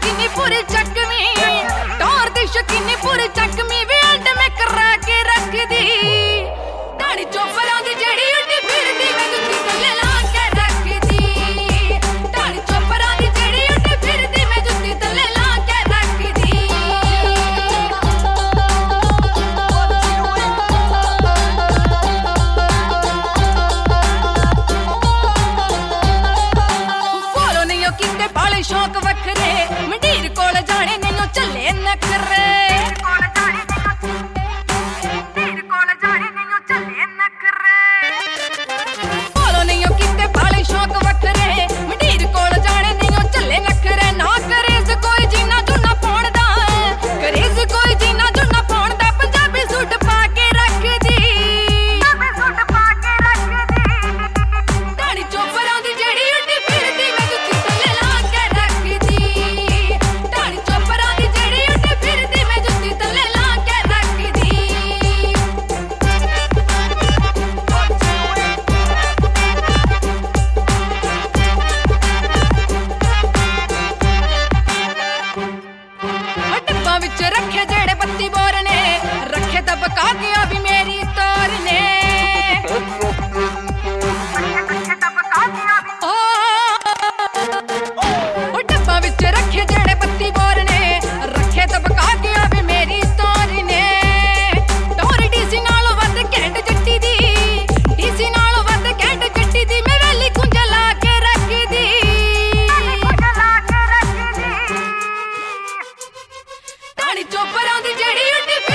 शकीनी पूरी चकमी टोर दी शकीनी पूरी चकमी way and में करा के रख दी ढाणी चोपरां दी जेड़ी उड्डी फिरदी मैं जुत्ती थल्ले ला के रख दी ढाणी चोपरां दी जेड़ी उड्डी फिरदी मैं जुत्ती थल्ले ला के रख दी बोलो नहीं किते बाले शौक वखरे मंडीर कोल जाने नहीं चले नखरे बोलो नहीं किते बाले शौक वखरे मंडीर कोल जाने नहीं चले नखरे ना करेज कोई जीना जुना पाउंदा करेज कोई जीना जुना पाउंदा पंजाबी सूट पा के रख दी ढाणी चोपरां दी जेड़ी उड्डी फिरदी मैं जुत्ती थल्ले ला के रख दी ढाणी चोपरां दी जेड़ी उड्डी फिरदी मैं जुत्ती थल्ले ला के रख दी डब्बा विच रखे जेड़े बत्ती बोर ने रखे दबका गया भी मेरी तोर ने ओ डब्बा विच रखे जेड़े बत्ती बोर ने रखे दबका गया भी मेरी तोर ने टोर डीसी नालों वध घैंट जट्टी दी डीसी नालों वध घैंट जट्टी दी मैं वैली कुंज ला के रख दी ढाणी चोपरां दी जेड़ी उड्डी